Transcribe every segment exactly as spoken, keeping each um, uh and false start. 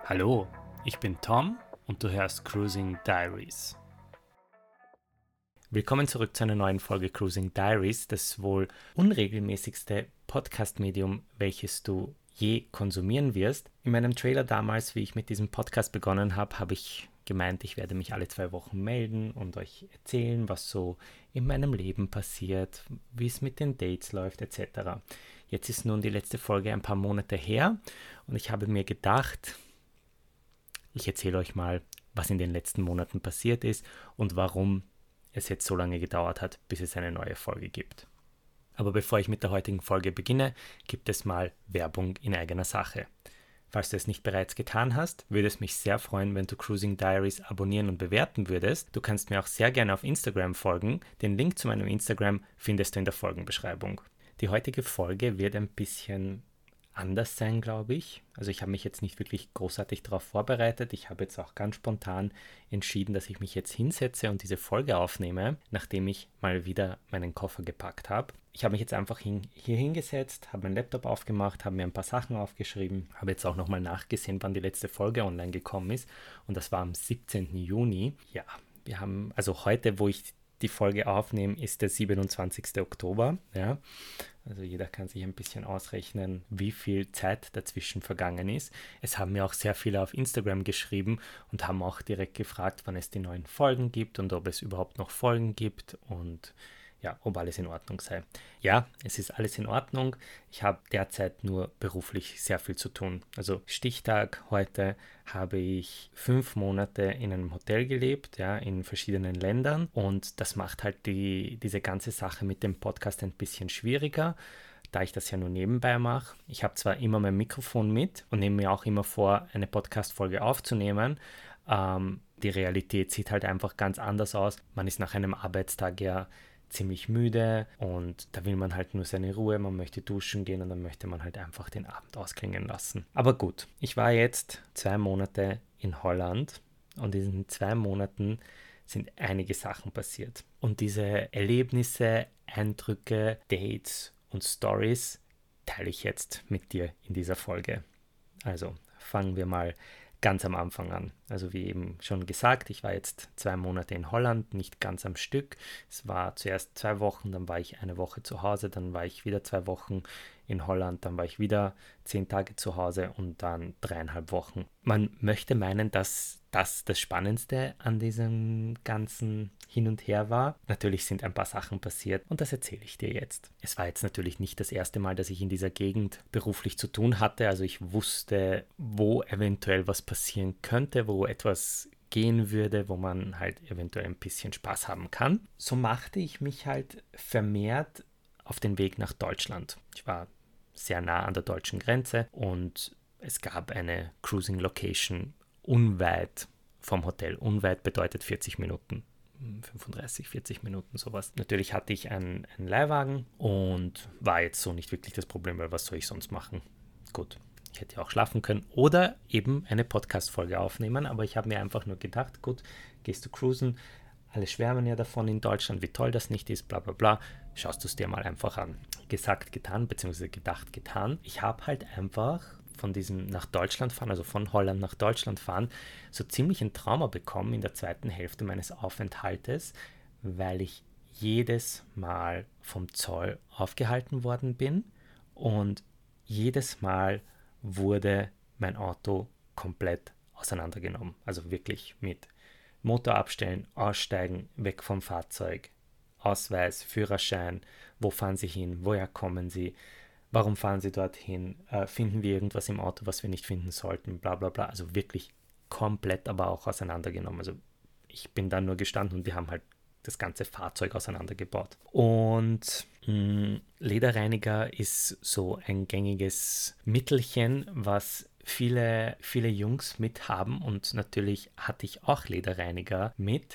Hallo, ich bin Tom und du hörst Cruising Diaries. Willkommen zurück zu einer neuen Folge Cruising Diaries, das wohl unregelmäßigste Podcast-Medium, welches du je konsumieren wirst. In meinem Trailer damals, wie ich mit diesem Podcast begonnen habe, habe ich gemeint, ich werde mich alle zwei Wochen melden und euch erzählen, was so in meinem Leben passiert, wie es mit den Dates läuft, et cetera. Jetzt ist nun die letzte Folge ein paar Monate her und ich habe mir gedacht, ich erzähle euch mal, was in den letzten Monaten passiert ist und warum es jetzt so lange gedauert hat, bis es eine neue Folge gibt. Aber bevor ich mit der heutigen Folge beginne, gibt es mal Werbung in eigener Sache. Falls du es nicht bereits getan hast, würde es mich sehr freuen, wenn du Cruising Diaries abonnieren und bewerten würdest. Du kannst mir auch sehr gerne auf Instagram folgen. Den Link zu meinem Instagram findest du in der Folgenbeschreibung. Die heutige Folge wird ein bisschen anders sein, glaube ich. Also ich habe mich jetzt nicht wirklich großartig darauf vorbereitet. Ich habe jetzt auch ganz spontan entschieden, dass ich mich jetzt hinsetze und diese Folge aufnehme, nachdem ich mal wieder meinen Koffer gepackt habe. Ich habe mich jetzt einfach hin, hier hingesetzt, habe meinen Laptop aufgemacht, habe mir ein paar Sachen aufgeschrieben, habe jetzt auch nochmal nachgesehen, wann die letzte Folge online gekommen ist. Und das war am siebzehnten Juni. Ja, wir haben, also heute, wo ich die Folge aufnehme, ist der siebenundzwanzigsten Oktober. Ja. Also jeder kann sich ein bisschen ausrechnen, wie viel Zeit dazwischen vergangen ist. Es haben mir auch sehr viele auf Instagram geschrieben und haben auch direkt gefragt, wann es die neuen Folgen gibt und ob es überhaupt noch Folgen gibt und ja, ob alles in Ordnung sei. Ja, es ist alles in Ordnung. Ich habe derzeit nur beruflich sehr viel zu tun. Also Stichtag heute habe ich fünf Monate in einem Hotel gelebt, ja, in verschiedenen Ländern. Und das macht halt die, diese ganze Sache mit dem Podcast ein bisschen schwieriger, da ich das ja nur nebenbei mache. Ich habe zwar immer mein Mikrofon mit und nehme mir auch immer vor, eine Podcast-Folge aufzunehmen. Ähm, die Realität sieht halt einfach ganz anders aus. Man ist nach einem Arbeitstag ja ziemlich müde und da will man halt nur seine Ruhe, man möchte duschen gehen und dann möchte man halt einfach den Abend ausklingen lassen. Aber gut, ich war jetzt zwei Monate in Holland und in diesen zwei Monaten sind einige Sachen passiert. Und diese Erlebnisse, Eindrücke, Dates und Stories teile ich jetzt mit dir in dieser Folge. Also fangen wir mal ganz am Anfang an. Also wie eben schon gesagt, ich war jetzt zwei Monate in Holland, nicht ganz am Stück. Es war zuerst zwei Wochen, dann war ich eine Woche zu Hause, dann war ich wieder zwei Wochen in Holland, dann war ich wieder zehn Tage zu Hause und dann dreieinhalb Wochen. Man möchte meinen, dass das das Spannendste an diesem ganzen Hin und Her war. Natürlich sind ein paar Sachen passiert und das erzähle ich dir jetzt. Es war jetzt natürlich nicht das erste Mal, dass ich in dieser Gegend beruflich zu tun hatte. Also ich wusste, wo eventuell was passieren könnte, wo etwas gehen würde, wo man halt eventuell ein bisschen Spaß haben kann. So machte ich mich halt vermehrt auf den Weg nach Deutschland. Ich war sehr nah an der deutschen Grenze und es gab eine Cruising Location unweit vom Hotel. Unweit bedeutet vierzig Minuten. fünfunddreißig, vierzig Minuten, sowas. Natürlich hatte ich einen, einen Leihwagen und war jetzt so nicht wirklich das Problem, weil was soll ich sonst machen? Gut, ich hätte ja auch schlafen können oder eben eine Podcast-Folge aufnehmen, aber ich habe mir einfach nur gedacht, gut, gehst du cruisen, alle schwärmen ja davon in Deutschland, wie toll das nicht ist, bla bla bla, schaust du es dir mal einfach an. Gesagt, getan, beziehungsweise gedacht, getan. Ich habe halt einfach von diesem nach Deutschland fahren, also von Holland nach Deutschland fahren, so ziemlich ein Trauma bekommen in der zweiten Hälfte meines Aufenthaltes, weil ich jedes Mal vom Zoll aufgehalten worden bin und jedes Mal wurde mein Auto komplett auseinandergenommen. Also wirklich mit Motor abstellen, aussteigen, weg vom Fahrzeug, Ausweis, Führerschein, wo fahren Sie hin, woher kommen Sie, warum fahren Sie dorthin, äh, finden wir irgendwas im Auto, was wir nicht finden sollten, bla bla bla. Also wirklich komplett aber auch auseinandergenommen. Also ich bin dann nur gestanden und die haben halt das ganze Fahrzeug auseinandergebaut. Und mh, Lederreiniger ist so ein gängiges Mittelchen, was viele, viele Jungs mit haben und natürlich hatte ich auch Lederreiniger mit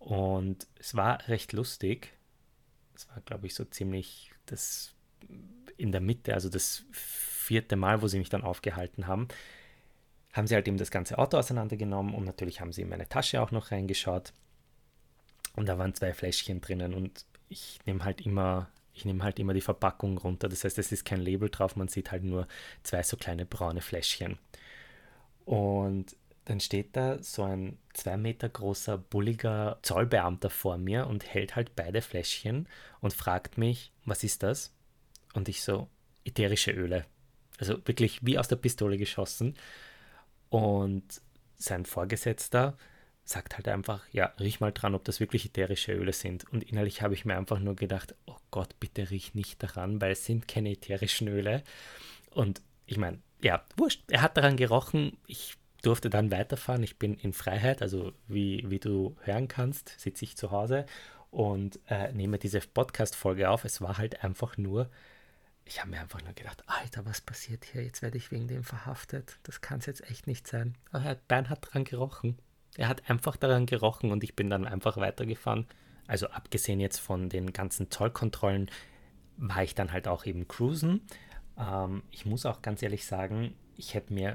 und es war recht lustig. Es war, glaube ich, so ziemlich das in der Mitte, also das vierte Mal, wo sie mich dann aufgehalten haben, haben sie halt eben das ganze Auto auseinandergenommen und natürlich haben sie in meine Tasche auch noch reingeschaut und da waren zwei Fläschchen drinnen und ich nehme halt immer ich nehme halt immer die Verpackung runter, das heißt, es ist kein Label drauf, man sieht halt nur zwei so kleine braune Fläschchen. Und dann steht da so ein zwei Meter großer, bulliger Zollbeamter vor mir und hält halt beide Fläschchen und fragt mich, was ist das? Und ich so, ätherische Öle. Also wirklich wie aus der Pistole geschossen. Und sein Vorgesetzter sagt halt einfach, ja, riech mal dran, ob das wirklich ätherische Öle sind. Und innerlich habe ich mir einfach nur gedacht, oh Gott, bitte riech nicht daran, weil es sind keine ätherischen Öle. Und ich meine, ja, wurscht. Er hat daran gerochen. Ich durfte dann weiterfahren. Ich bin in Freiheit, also wie, wie du hören kannst, sitze ich zu Hause und äh, nehme diese Podcast-Folge auf. Es war halt einfach nur, ich habe mir einfach nur gedacht, Alter, was passiert hier? Jetzt werde ich wegen dem verhaftet. Das kann es jetzt echt nicht sein. Aber Herr Bein hat daran gerochen. Er hat einfach daran gerochen und ich bin dann einfach weitergefahren. Also abgesehen jetzt von den ganzen Zollkontrollen war ich dann halt auch eben cruisen. Ähm, ich muss auch ganz ehrlich sagen, ich hätte mir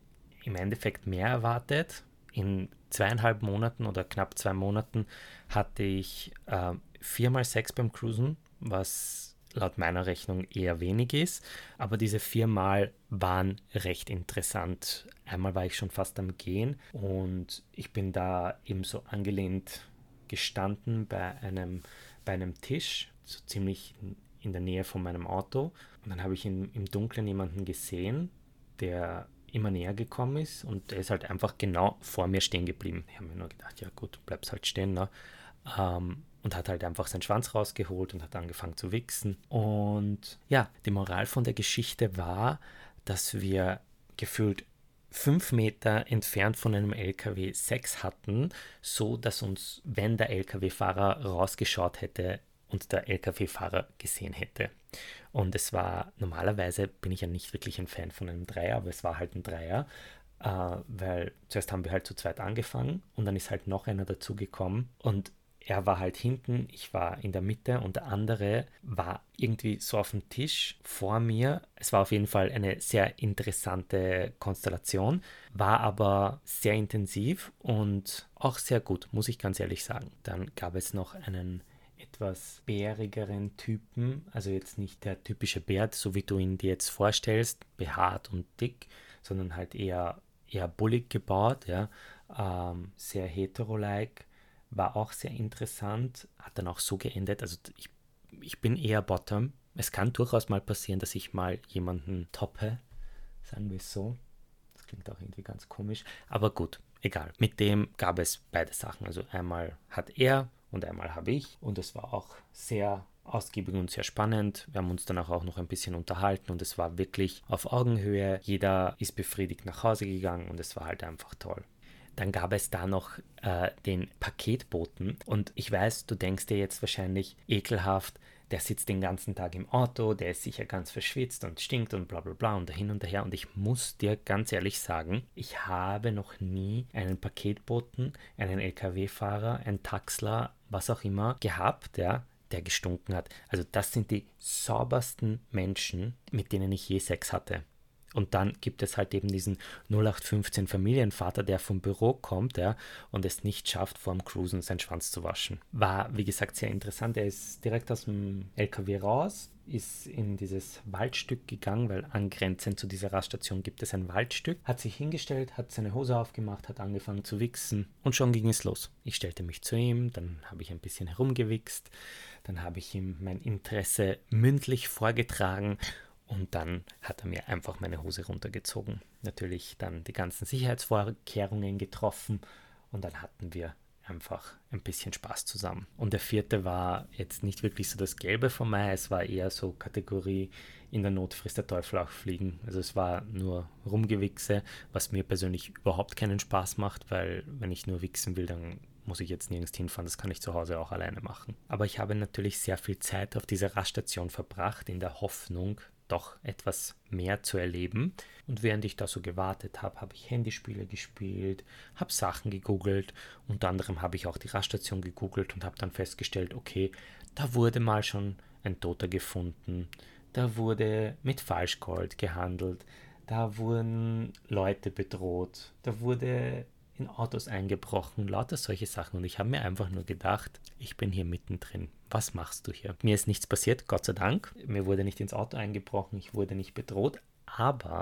im Endeffekt mehr erwartet. In zweieinhalb Monaten oder knapp zwei Monaten hatte ich äh, viermal Sex beim Cruisen, was laut meiner Rechnung eher wenig ist. Aber diese viermal waren recht interessant. Einmal war ich schon fast am Gehen und ich bin da eben so angelehnt gestanden bei einem, bei einem Tisch, so ziemlich in der Nähe von meinem Auto. Und dann habe ich in, im Dunkeln jemanden gesehen, der immer näher gekommen ist und er ist halt einfach genau vor mir stehen geblieben. Ich habe mir nur gedacht, ja gut, bleibst halt stehen, ne? Ähm, und hat halt einfach seinen Schwanz rausgeholt und hat angefangen zu wichsen. Und ja, die Moral von der Geschichte war, dass wir gefühlt fünf Meter entfernt von einem L K W Sex hatten, so dass uns, wenn der L K W-Fahrer rausgeschaut hätte, und der L K W-Fahrer gesehen hätte. Und es war, normalerweise bin ich ja nicht wirklich ein Fan von einem Dreier, aber es war halt ein Dreier, äh, weil zuerst haben wir halt zu zweit angefangen und dann ist halt noch einer dazugekommen und er war halt hinten, ich war in der Mitte und der andere war irgendwie so auf dem Tisch vor mir. Es war auf jeden Fall eine sehr interessante Konstellation, war aber sehr intensiv und auch sehr gut, muss ich ganz ehrlich sagen. Dann gab es noch einen etwas bärigeren Typen, also jetzt nicht der typische Bär, so wie du ihn dir jetzt vorstellst, behaart und dick, sondern halt eher, eher bullig gebaut, ja, ähm, sehr hetero-like, war auch sehr interessant, hat dann auch so geendet, also ich, ich bin eher Bottom, es kann durchaus mal passieren, dass ich mal jemanden toppe, sagen wir es so, das klingt auch irgendwie ganz komisch, aber gut, egal, mit dem gab es beide Sachen, also einmal hat er und einmal habe ich und es war auch sehr ausgiebig und sehr spannend. Wir haben uns danach auch noch ein bisschen unterhalten und es war wirklich auf Augenhöhe. Jeder ist befriedigt nach Hause gegangen und es war halt einfach toll. Dann gab es da noch äh, den Paketboten und ich weiß, du denkst dir jetzt wahrscheinlich ekelhaft, der sitzt den ganzen Tag im Auto, der ist sicher ganz verschwitzt und stinkt und bla bla bla und dahin und daher. Und ich muss dir ganz ehrlich sagen, ich habe noch nie einen Paketboten, einen L K W-Fahrer, einen Taxler, was auch immer gehabt, ja, der gestunken hat. Also das sind die saubersten Menschen, mit denen ich je Sex hatte. Und dann gibt es halt eben diesen null acht fünfzehn Familienvater, der vom Büro kommt, ja, und es nicht schafft, vor dem Cruisen seinen Schwanz zu waschen. War, wie gesagt, sehr interessant. Er ist direkt aus dem L K W raus, ist in dieses Waldstück gegangen, weil angrenzend zu dieser Raststation gibt es ein Waldstück, hat sich hingestellt, hat seine Hose aufgemacht, hat angefangen zu wichsen und schon ging es los. Ich stellte mich zu ihm, dann habe ich ein bisschen herumgewichst, dann habe ich ihm mein Interesse mündlich vorgetragen. Und dann hat er mir einfach meine Hose runtergezogen. Natürlich dann die ganzen Sicherheitsvorkehrungen getroffen und dann hatten wir einfach ein bisschen Spaß zusammen. Und der vierte war jetzt nicht wirklich so das Gelbe von mir, es war eher so Kategorie in der Not frisst der Teufel auch fliegen. Also es war nur Rumgewichse, was mir persönlich überhaupt keinen Spaß macht, weil wenn ich nur wichsen will, dann muss ich jetzt nirgends hinfahren, das kann ich zu Hause auch alleine machen. Aber ich habe natürlich sehr viel Zeit auf dieser Raststation verbracht, in der Hoffnung, doch etwas mehr zu erleben. Und während ich da so gewartet habe, habe ich Handyspiele gespielt, habe Sachen gegoogelt. Unter anderem habe ich auch die Raststation gegoogelt und habe dann festgestellt, okay, da wurde mal schon ein Toter gefunden, da wurde mit Falschgold gehandelt, da wurden Leute bedroht, da wurde in Autos eingebrochen, lauter solche Sachen. Und ich habe mir einfach nur gedacht, ich bin hier mittendrin. Was machst du hier? Mir ist nichts passiert, Gott sei Dank. Mir wurde nicht ins Auto eingebrochen, ich wurde nicht bedroht. Aber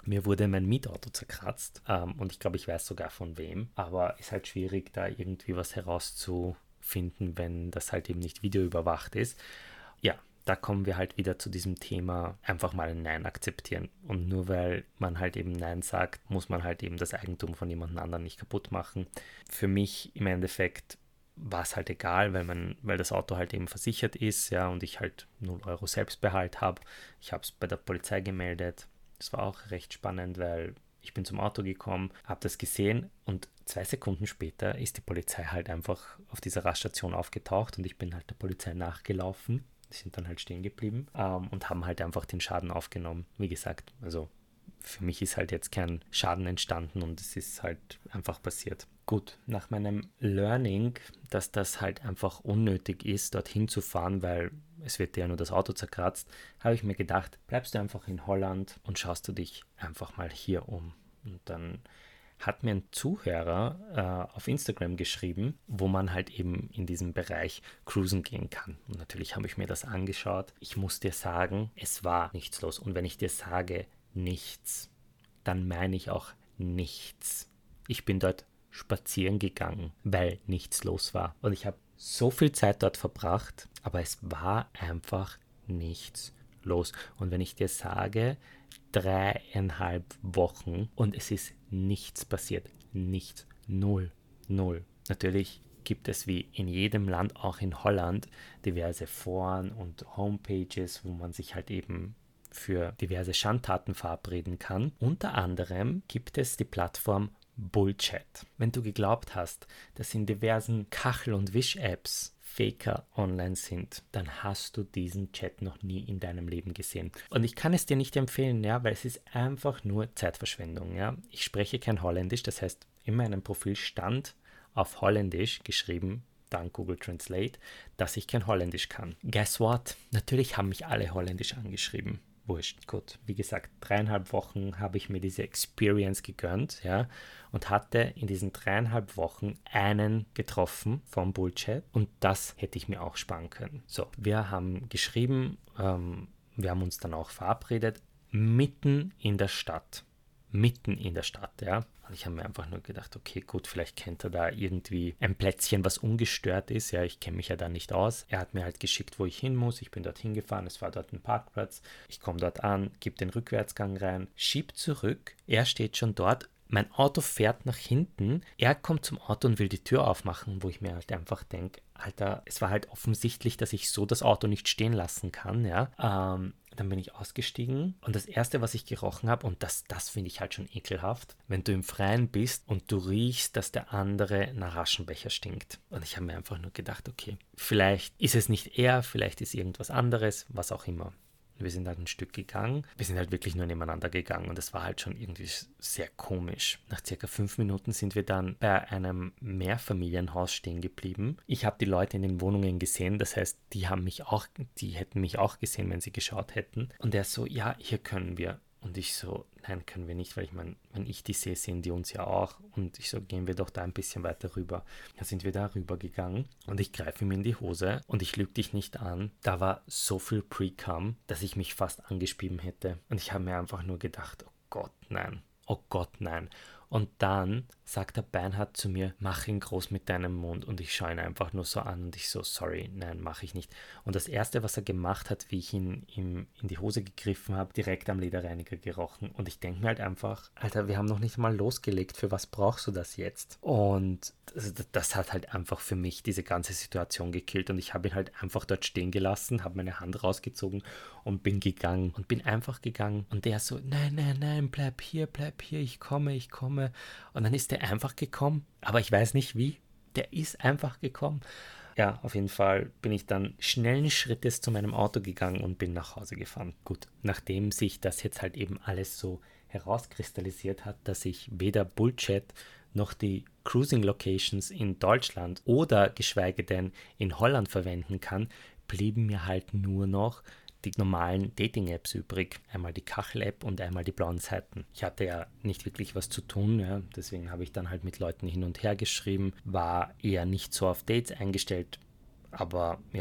Mir wurde mein Mietauto zerkratzt ähm, und ich glaube, ich weiß sogar von wem, aber ist halt schwierig, da irgendwie was herauszufinden, wenn das halt eben nicht videoüberwacht ist. Ja, da kommen wir halt wieder zu diesem Thema, einfach mal ein Nein akzeptieren. Und nur weil man halt eben Nein sagt, muss man halt eben das Eigentum von jemand anderem nicht kaputt machen. Für mich im Endeffekt war es halt egal, weil man, weil das Auto halt eben versichert ist, ja, und ich halt null Euro Selbstbehalt habe. Ich habe es bei der Polizei gemeldet. Das war auch recht spannend, weil ich bin zum Auto gekommen, habe das gesehen und zwei Sekunden später ist die Polizei halt einfach auf dieser Raststation aufgetaucht und ich bin halt der Polizei nachgelaufen. Die sind dann halt stehen geblieben ähm, und haben halt einfach den Schaden aufgenommen. Wie gesagt, also für mich ist halt jetzt kein Schaden entstanden und es ist halt einfach passiert. Gut, nach meinem Learning, dass das halt einfach unnötig ist, dorthin zu fahren, weil es wird dir ja nur das Auto zerkratzt, habe ich mir gedacht, bleibst du einfach in Holland und schaust du dich einfach mal hier um. Und dann hat mir ein Zuhörer äh, auf Instagram geschrieben, wo man halt eben in diesem Bereich cruisen gehen kann. Und natürlich habe ich mir das angeschaut. Ich muss dir sagen, es war nichts los. Und wenn ich dir sage nichts, dann meine ich auch nichts. Ich bin dort spazieren gegangen, weil nichts los war. Und ich habe so viel Zeit dort verbracht, aber es war einfach nichts los. Und wenn ich dir sage, dreieinhalb Wochen und es ist nichts passiert. Nichts. Null. Null. Natürlich gibt es wie in jedem Land, auch in Holland, diverse Foren und Homepages, wo man sich halt eben für diverse Schandtaten verabreden kann. Unter anderem gibt es die Plattform Bullchat. Wenn du geglaubt hast, dass in diversen Kachel- und Wisch-Apps Faker online sind, dann hast du diesen Chat noch nie in deinem Leben gesehen. Und ich kann es dir nicht empfehlen, ja, weil es ist einfach nur Zeitverschwendung, ja. Ich spreche kein Holländisch, das heißt, in meinem Profil stand auf Holländisch geschrieben, dank Google Translate, dass ich kein Holländisch kann. Guess what? Natürlich haben mich alle Holländisch angeschrieben. Wurscht. Gut, wie gesagt, dreieinhalb Wochen habe ich mir diese Experience gegönnt, ja, und hatte in diesen dreieinhalb Wochen einen getroffen vom Bullchat und das hätte ich mir auch sparen können. So, wir haben geschrieben, ähm, wir haben uns dann auch verabredet, mitten in der Stadt. Mitten in der Stadt, ja. Und ich habe mir einfach nur gedacht, okay, gut, vielleicht kennt er da irgendwie ein Plätzchen, was ungestört ist. Ja, ich kenne mich ja da nicht aus. Er hat mir halt geschickt, wo ich hin muss. Ich bin dort hingefahren, es war dort ein Parkplatz. Ich komme dort an, gebe den Rückwärtsgang rein, schieb zurück. Er steht schon dort. Mein Auto fährt nach hinten. Er kommt zum Auto und will die Tür aufmachen, wo ich mir halt einfach denke, Alter, es war halt offensichtlich, dass ich so das Auto nicht stehen lassen kann, ja. Ähm, dann bin ich ausgestiegen und das Erste, was ich gerochen habe, und das, das finde ich halt schon ekelhaft, wenn du im Freien bist und du riechst, dass der andere nach Aschenbecher stinkt. Und ich habe mir einfach nur gedacht, okay, vielleicht ist es nicht er, vielleicht ist irgendwas anderes, was auch immer. Wir sind halt ein Stück gegangen. Wir sind halt wirklich nur nebeneinander gegangen und es war halt schon irgendwie sehr komisch. Nach circa fünf Minuten sind wir dann bei einem Mehrfamilienhaus stehen geblieben. Ich habe die Leute in den Wohnungen gesehen, das heißt, die haben mich auch, die hätten mich auch gesehen, wenn sie geschaut hätten. Und er so, ja, hier können wir. Und ich so, nein, können wir nicht, weil ich meine, wenn ich die sehe, sehen die uns ja auch. Und ich so, gehen wir doch da ein bisschen weiter rüber. Dann sind wir da rüber gegangen und ich greife ihm in die Hose und ich lüge dich nicht an. Da war so viel Pre-Cum, dass ich mich fast angespieben hätte. Und ich habe mir einfach nur gedacht, oh Gott, nein. Oh Gott, nein. Und dann sagt der Beinhard zu mir, mach ihn groß mit deinem Mund. Und ich schaue ihn einfach nur so an und ich so, sorry, nein, mache ich nicht. Und das Erste, was er gemacht hat, wie ich ihn ihm in die Hose gegriffen habe, direkt am Lederreiniger gerochen. Und ich denke mir halt einfach, Alter, wir haben noch nicht mal losgelegt, für was brauchst du das jetzt? Und das, das hat halt einfach für mich diese ganze Situation gekillt. Und ich habe ihn halt einfach dort stehen gelassen, habe meine Hand rausgezogen und bin gegangen. Und bin einfach gegangen. Und der so, nein, nein, nein, bleib hier, bleib hier, ich komme, ich komme. Und dann ist der einfach gekommen, aber ich weiß nicht wie. Der ist einfach gekommen. Ja, auf jeden Fall bin ich dann schnellen Schrittes zu meinem Auto gegangen und bin nach Hause gefahren. Gut, nachdem sich das jetzt halt eben alles so herauskristallisiert hat, dass ich weder Bullchat noch die Cruising Locations in Deutschland oder geschweige denn in Holland verwenden kann, blieben mir halt nur noch die normalen Dating-Apps übrig. Einmal die Kachel-App und einmal die blauen Seiten. Ich hatte ja nicht wirklich was zu tun, ja, deswegen habe ich dann halt mit Leuten hin und her geschrieben, war eher nicht so auf Dates eingestellt, aber ja,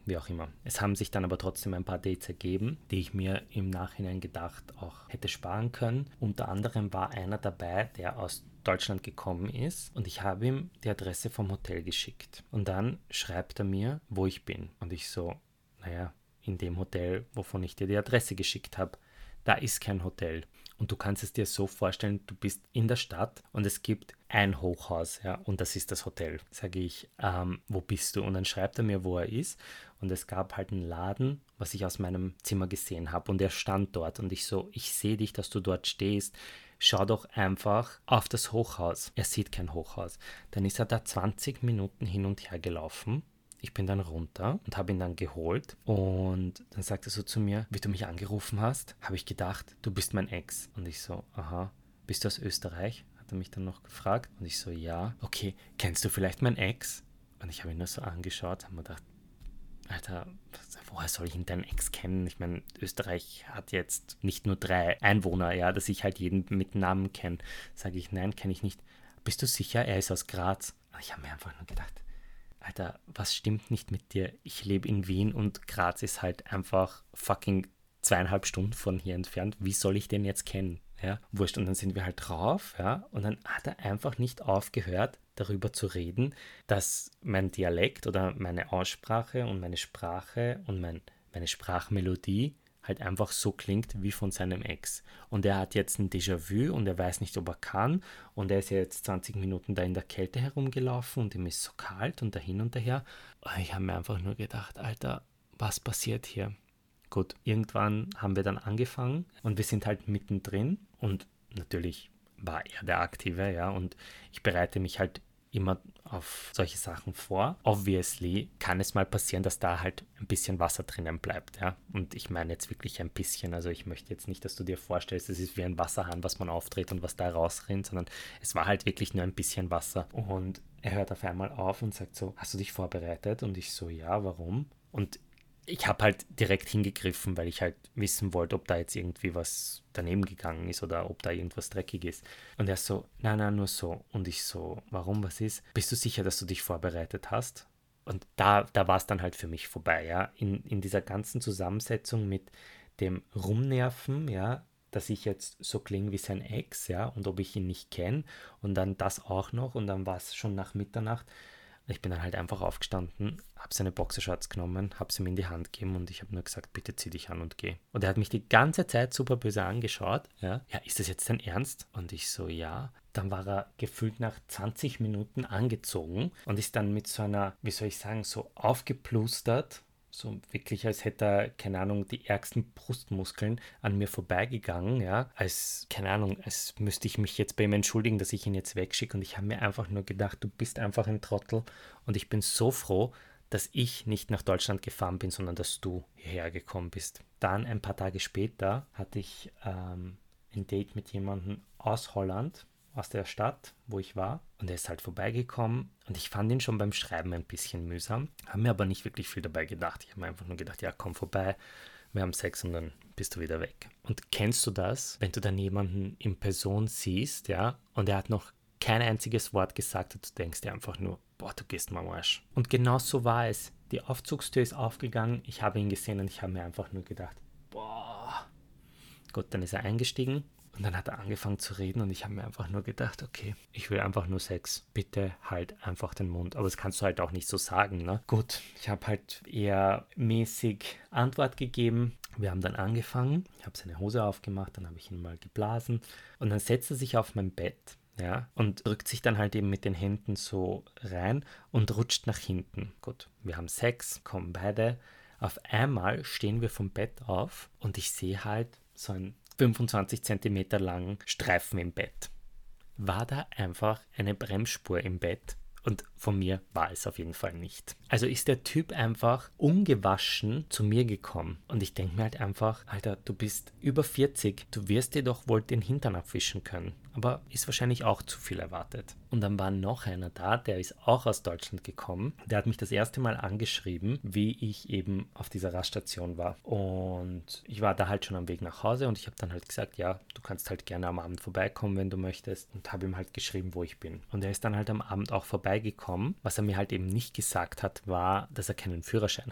wie auch immer. Es haben sich dann aber trotzdem ein paar Dates ergeben, die ich mir im Nachhinein gedacht auch hätte sparen können. Unter anderem war einer dabei, der aus Deutschland gekommen ist und ich habe ihm die Adresse vom Hotel geschickt. Und dann schreibt er mir, wo ich bin. Und ich so, naja, in dem Hotel, wovon ich dir die Adresse geschickt habe. Da ist kein Hotel. Und du kannst es dir so vorstellen, du bist in der Stadt und es gibt ein Hochhaus, ja, und das ist das Hotel. Sage ich, ähm, wo bist du? Und dann schreibt er mir, wo er ist. Und es gab halt einen Laden, was ich aus meinem Zimmer gesehen habe. Und er stand dort. Und ich so, ich sehe dich, dass du dort stehst. Schau doch einfach auf das Hochhaus. Er sieht kein Hochhaus. Dann ist er da zwanzig Minuten hin und her gelaufen. Ich bin dann runter und habe ihn dann geholt und dann sagt er so zu mir, wie du mich angerufen hast, habe ich gedacht, du bist mein Ex. Und ich so, aha, bist du aus Österreich? Hat er mich dann noch gefragt und ich so, ja. Okay, kennst du vielleicht mein Ex? Und ich habe ihn nur so angeschaut, habe mir gedacht, Alter, woher soll ich denn deinen Ex kennen? Ich meine, Österreich hat jetzt nicht nur drei Einwohner, ja, dass ich halt jeden mit Namen kenne. Sage ich, nein, kenne ich nicht. Bist du sicher? Er ist aus Graz. Und ich habe mir einfach nur gedacht, Alter, was stimmt nicht mit dir? Ich lebe in Wien und Graz ist halt einfach fucking zweieinhalb Stunden von hier entfernt. Wie soll ich den jetzt kennen? Ja, wurscht. Und dann sind wir halt drauf, ja, und dann hat er einfach nicht aufgehört, darüber zu reden, dass mein Dialekt oder meine Aussprache und meine Sprache und mein, meine Sprachmelodie halt einfach so klingt wie von seinem Ex. Und er hat jetzt ein Déjà-vu und er weiß nicht, ob er kann. Und er ist ja jetzt zwanzig Minuten da in der Kälte herumgelaufen und ihm ist so kalt und dahin und daher. Ich habe mir einfach nur gedacht, Alter, was passiert hier? Gut, irgendwann haben wir dann angefangen und wir sind halt mittendrin und natürlich war er der Aktive, ja, und ich bereite mich halt immer auf solche Sachen vor. Obviously kann es mal passieren, dass da halt ein bisschen Wasser drinnen bleibt, ja. Und ich meine jetzt wirklich ein bisschen, also ich möchte jetzt nicht, dass du dir vorstellst, es ist wie ein Wasserhahn, was man aufdreht und was da rausrinnt, sondern es war halt wirklich nur ein bisschen Wasser. Und er hört auf einmal auf und sagt so, hast du dich vorbereitet? Und ich so, ja, warum? Und ich habe halt direkt hingegriffen, weil ich halt wissen wollte, ob da jetzt irgendwie was daneben gegangen ist oder ob da irgendwas dreckig ist. Und er so, nein, nein, nur so. Und ich so, warum, was ist? Bist du sicher, dass du dich vorbereitet hast? Und da, da war es dann halt für mich vorbei, ja. In, in dieser ganzen Zusammensetzung mit dem Rumnerven, ja, dass ich jetzt so klinge wie sein Ex, ja, und ob ich ihn nicht kenne. Und dann das auch noch. Und dann war es schon nach Mitternacht. Ich bin dann halt einfach aufgestanden, habe seine Boxershorts genommen, habe sie mir in die Hand gegeben und ich habe nur gesagt, bitte zieh dich an und geh. Und er hat mich die ganze Zeit super böse angeschaut. Ja, ja, ist das jetzt dein Ernst? Und ich so, ja. Dann war er gefühlt nach zwanzig Minuten angezogen und ist dann mit so einer, wie soll ich sagen, so aufgeplustert, so wirklich, als hätte er, keine Ahnung, die ärgsten Brustmuskeln an mir vorbeigegangen, ja, als, keine Ahnung, als müsste ich mich jetzt bei ihm entschuldigen, dass ich ihn jetzt wegschicke und ich habe mir einfach nur gedacht, du bist einfach ein Trottel und ich bin so froh, dass ich nicht nach Deutschland gefahren bin, sondern dass du hierher gekommen bist. Dann, ein paar Tage später, hatte ich ähm, ein Date mit jemandem aus Holland, aus der Stadt, wo ich war. Und er ist halt vorbeigekommen und ich fand ihn schon beim Schreiben ein bisschen mühsam, habe mir aber nicht wirklich viel dabei gedacht. Ich habe mir einfach nur gedacht, ja, komm vorbei, wir haben Sex und dann bist du wieder weg. Und kennst du das, wenn du dann jemanden in Person siehst, ja, und er hat noch kein einziges Wort gesagt und du denkst dir einfach nur, boah, du gehst mal am Arsch. Und genau so war es. Die Aufzugstür ist aufgegangen, ich habe ihn gesehen und ich habe mir einfach nur gedacht, boah. Gut, dann ist er eingestiegen. Und dann hat er angefangen zu reden und ich habe mir einfach nur gedacht, okay, ich will einfach nur Sex. Bitte halt einfach den Mund. Aber das kannst du halt auch nicht so sagen, ne? Gut, ich habe halt eher mäßig Antwort gegeben. Wir haben dann angefangen. Ich habe seine Hose aufgemacht, dann habe ich ihn mal geblasen. Und dann setzt er sich auf mein Bett, ja, und drückt sich dann halt eben mit den Händen so rein und rutscht nach hinten. Gut, wir haben Sex, kommen beide. Auf einmal stehen wir vom Bett auf und ich sehe halt so ein fünfundzwanzig Zentimeter langen Streifen im Bett. War da einfach eine Bremsspur im Bett? Und von mir war es auf jeden Fall nicht. Also ist der Typ einfach ungewaschen zu mir gekommen. Und ich denke mir halt einfach, Alter, du bist über vierzig, du wirst dir doch wohl den Hintern abwischen können. Aber ist wahrscheinlich auch zu viel erwartet. Und dann war noch einer da, der ist auch aus Deutschland gekommen. Der hat mich das erste Mal angeschrieben, wie ich eben auf dieser Raststation war. Und ich war da halt schon am Weg nach Hause und ich habe dann halt gesagt, ja, du kannst halt gerne am Abend vorbeikommen, wenn du möchtest. Und habe ihm halt geschrieben, wo ich bin. Und er ist dann halt am Abend auch vorbeigekommen. Was er mir halt eben nicht gesagt hat, war, dass er keinen Führerschein hat.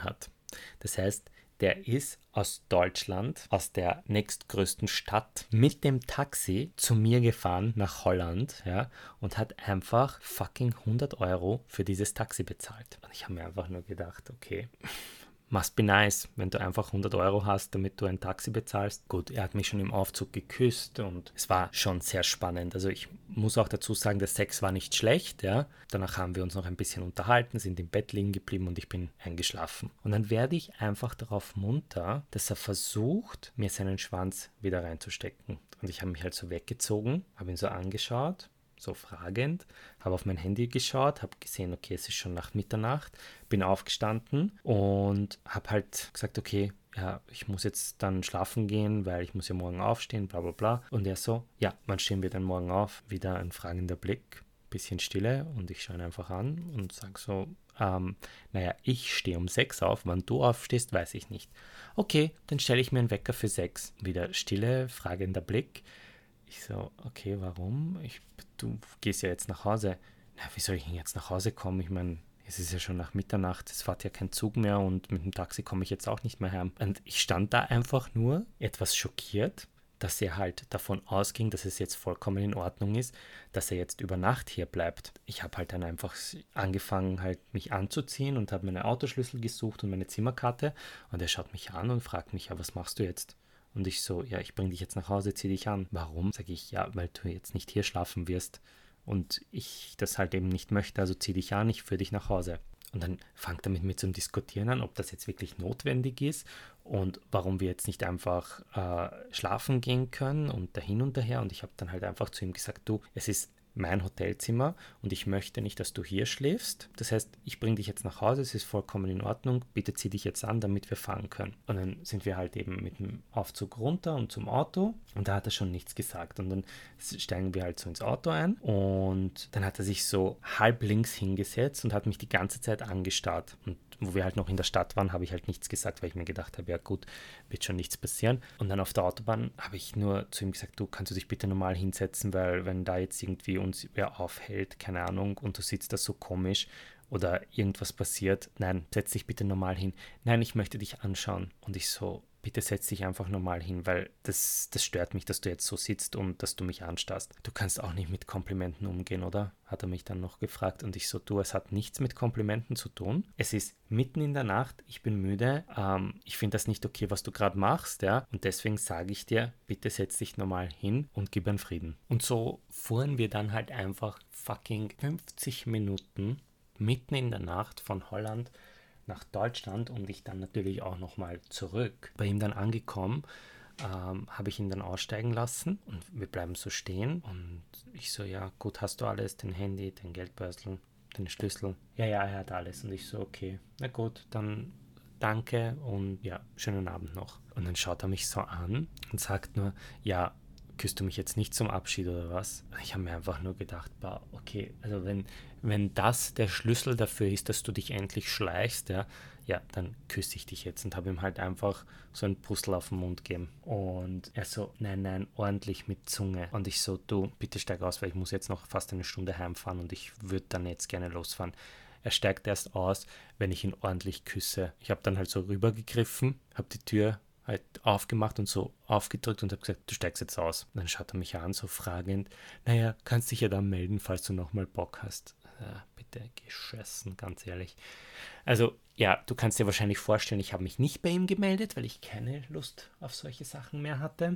Das heißt, der ist aus Deutschland, aus der nächstgrößten Stadt, mit dem Taxi zu mir gefahren nach Holland, ja, und hat einfach fucking hundert Euro für dieses Taxi bezahlt. Und ich habe mir einfach nur gedacht, okay, must be nice, wenn du einfach hundert Euro hast, damit du ein Taxi bezahlst. Gut, er hat mich schon im Aufzug geküsst und es war schon sehr spannend. Also ich muss auch dazu sagen, der Sex war nicht schlecht, ja. Danach haben wir uns noch ein bisschen unterhalten, sind im Bett liegen geblieben und ich bin eingeschlafen. Und dann werde ich einfach darauf munter, dass er versucht, mir seinen Schwanz wieder reinzustecken. Und ich habe mich halt so weggezogen, habe ihn so angeschaut, so fragend, habe auf mein Handy geschaut, habe gesehen, okay, es ist schon nach Mitternacht, bin aufgestanden und habe halt gesagt, okay, ja, ich muss jetzt dann schlafen gehen, weil ich muss ja morgen aufstehen, bla bla bla. Und er so, ja, wann stehen wir denn morgen auf? Wieder ein fragender Blick, bisschen Stille und ich schaue ihn einfach an und sage so, ähm, naja, ich stehe um sechs auf, wann du aufstehst, weiß ich nicht. Okay, dann stelle ich mir einen Wecker für sechs. Wieder Stille, fragender Blick. Ich so, okay, warum? Ich, du gehst ja jetzt nach Hause. Na, wie soll ich denn jetzt nach Hause kommen? Ich meine, es ist ja schon nach Mitternacht, es fährt ja kein Zug mehr und mit dem Taxi komme ich jetzt auch nicht mehr heim. Und ich stand da einfach nur etwas schockiert, dass er halt davon ausging, dass es jetzt vollkommen in Ordnung ist, dass er jetzt über Nacht hier bleibt. Ich habe halt dann einfach angefangen, halt mich anzuziehen und habe meine Autoschlüssel gesucht und meine Zimmerkarte und er schaut mich an und fragt mich, ja, was machst du jetzt? Und ich so, ja, ich bringe dich jetzt nach Hause, zieh dich an. Warum? Sage ich, ja, weil du jetzt nicht hier schlafen wirst und ich das halt eben nicht möchte, also zieh dich an, ich führe dich nach Hause. Und dann fängt er mit mir zum Diskutieren an, ob das jetzt wirklich notwendig ist und warum wir jetzt nicht einfach äh, schlafen gehen können und dahin und daher. Und ich habe dann halt einfach zu ihm gesagt, du, es ist mein Hotelzimmer und ich möchte nicht, dass du hier schläfst. Das heißt, ich bringe dich jetzt nach Hause, es ist vollkommen in Ordnung, bitte zieh dich jetzt an, damit wir fahren können. Und dann sind wir halt eben mit dem Aufzug runter und zum Auto und da hat er schon nichts gesagt. Und dann steigen wir halt so ins Auto ein und dann hat er sich so halb links hingesetzt und hat mich die ganze Zeit angestarrt. Und wo wir halt noch in der Stadt waren, habe ich halt nichts gesagt, weil ich mir gedacht habe, ja gut, wird schon nichts passieren. Und dann auf der Autobahn habe ich nur zu ihm gesagt, du, kannst du dich bitte normal hinsetzen, weil wenn da jetzt irgendwie uns wer aufhält, keine Ahnung, und du sitzt da so komisch oder irgendwas passiert, nein, setz dich bitte normal hin. Nein, ich möchte dich anschauen. Und ich so, bitte setz dich einfach normal hin, weil das, das stört mich, dass du jetzt so sitzt und dass du mich anstarrst. Du kannst auch nicht mit Komplimenten umgehen, oder? Hat er mich dann noch gefragt und ich so, du, es hat nichts mit Komplimenten zu tun. Es ist mitten in der Nacht, ich bin müde, ähm, ich finde das nicht okay, was du gerade machst, ja, und deswegen sage ich dir, bitte setz dich normal hin und gib einen Frieden. Und so fuhren wir dann halt einfach fucking fünfzig Minuten mitten in der Nacht von Holland nach Deutschland und ich dann natürlich auch nochmal zurück. Bei ihm dann angekommen, ähm, habe ich ihn dann aussteigen lassen und wir bleiben so stehen und ich so, ja gut, hast du alles, den Handy, den Geldbörsel, den Schlüssel? Ja, ja, er hat alles und ich so, okay, na gut, dann danke und ja, schönen Abend noch. Und dann schaut er mich so an und sagt nur, ja, küsst du mich jetzt nicht zum Abschied oder was? Ich habe mir einfach nur gedacht, bah, okay, also wenn, wenn das der Schlüssel dafür ist, dass du dich endlich schleichst, ja, ja, dann küsse ich dich jetzt und habe ihm halt einfach so ein Puzzle auf den Mund gegeben. Und er so, nein, nein, ordentlich mit Zunge. Und ich so, du, bitte steig aus, weil ich muss jetzt noch fast eine Stunde heimfahren und ich würde dann jetzt gerne losfahren. Er steigt erst aus, wenn ich ihn ordentlich küsse. Ich habe dann halt so rübergegriffen, habe die Tür halt aufgemacht und so aufgedrückt und habe gesagt, du steigst jetzt aus. Und dann schaut er mich an, so fragend, naja, kannst dich ja dann melden, falls du nochmal Bock hast. Ja, bitte, geschossen, ganz ehrlich. Also, ja, du kannst dir wahrscheinlich vorstellen, ich habe mich nicht bei ihm gemeldet, weil ich keine Lust auf solche Sachen mehr hatte.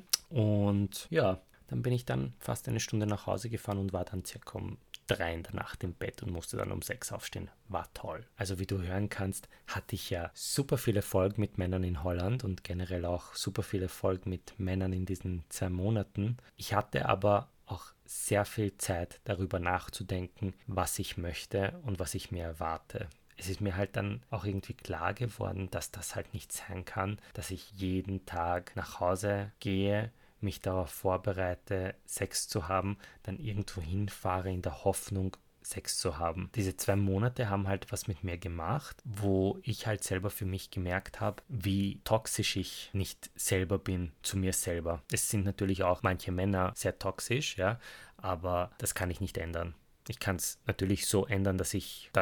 Und ja, dann bin ich dann fast eine Stunde nach Hause gefahren und war dann circa um drei in der Nacht im Bett und musste dann um sechs aufstehen. War toll. Also wie du hören kannst, hatte ich ja super viel Erfolg mit Männern in Holland und generell auch super viel Erfolg mit Männern in diesen zwei Monaten. Ich hatte aber auch sehr viel Zeit, darüber nachzudenken, was ich möchte und was ich mir erwarte. Es ist mir halt dann auch irgendwie klar geworden, dass das halt nicht sein kann, dass ich jeden Tag nach Hause gehe, mich darauf vorbereite, Sex zu haben, dann irgendwo hinfahre in der Hoffnung, Sex zu haben. Diese zwei Monate haben halt was mit mir gemacht, wo ich halt selber für mich gemerkt habe, wie toxisch ich nicht selber bin zu mir selber. Es sind natürlich auch manche Männer sehr toxisch, ja, aber das kann ich nicht ändern. Ich kann es natürlich so ändern, dass ich dann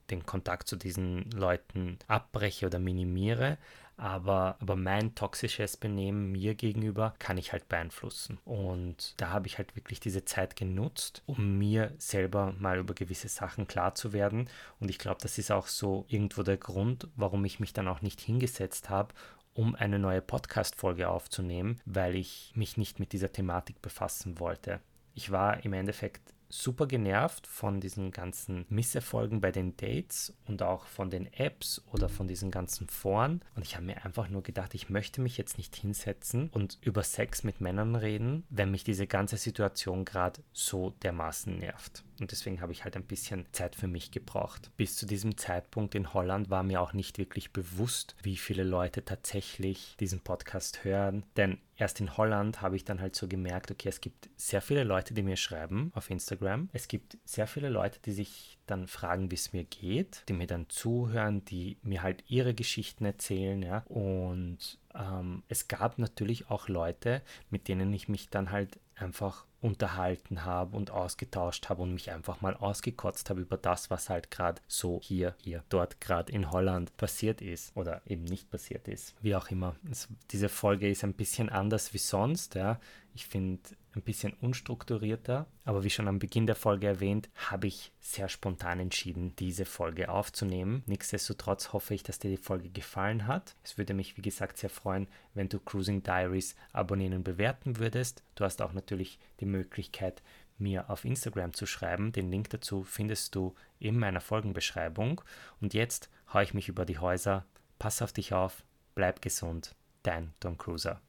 den Kontakt zu diesen Leuten abbreche oder minimiere, aber, aber mein toxisches Benehmen mir gegenüber kann ich halt beeinflussen. Und da habe ich halt wirklich diese Zeit genutzt, um mir selber mal über gewisse Sachen klar zu werden. Und ich glaube, das ist auch so irgendwo der Grund, warum ich mich dann auch nicht hingesetzt habe, um eine neue Podcast-Folge aufzunehmen, weil ich mich nicht mit dieser Thematik befassen wollte. Ich war im Endeffekt super genervt von diesen ganzen Misserfolgen bei den Dates und auch von den Apps oder von diesen ganzen Foren. Und ich habe mir einfach nur gedacht, ich möchte mich jetzt nicht hinsetzen und über Sex mit Männern reden, wenn mich diese ganze Situation gerade so dermaßen nervt. Und deswegen habe ich halt ein bisschen Zeit für mich gebraucht. Bis zu diesem Zeitpunkt in Holland war mir auch nicht wirklich bewusst, wie viele Leute tatsächlich diesen Podcast hören. Denn erst in Holland habe ich dann halt so gemerkt, okay, es gibt sehr viele Leute, die mir schreiben auf Instagram. Es gibt sehr viele Leute, die sich dann fragen, wie es mir geht, die mir dann zuhören, die mir halt ihre Geschichten erzählen, ja. Und ähm, es gab natürlich auch Leute, mit denen ich mich dann halt einfach unterhalten habe und ausgetauscht habe und mich einfach mal ausgekotzt habe über das, was halt gerade so hier, hier, dort gerade in Holland passiert ist oder eben nicht passiert ist. Wie auch immer. Es, diese Folge ist ein bisschen anders wie sonst, ja. Ich finde ein bisschen unstrukturierter, aber wie schon am Beginn der Folge erwähnt, habe ich sehr spontan entschieden, diese Folge aufzunehmen. Nichtsdestotrotz hoffe ich, dass dir die Folge gefallen hat. Es würde mich, wie gesagt, sehr freuen, wenn du Cruising Diaries abonnieren und bewerten würdest. Du hast auch natürlich die Möglichkeit, mir auf Instagram zu schreiben. Den Link dazu findest du in meiner Folgenbeschreibung. Und jetzt haue ich mich über die Häuser. Pass auf dich auf, bleib gesund. Dein Tom Cruiser.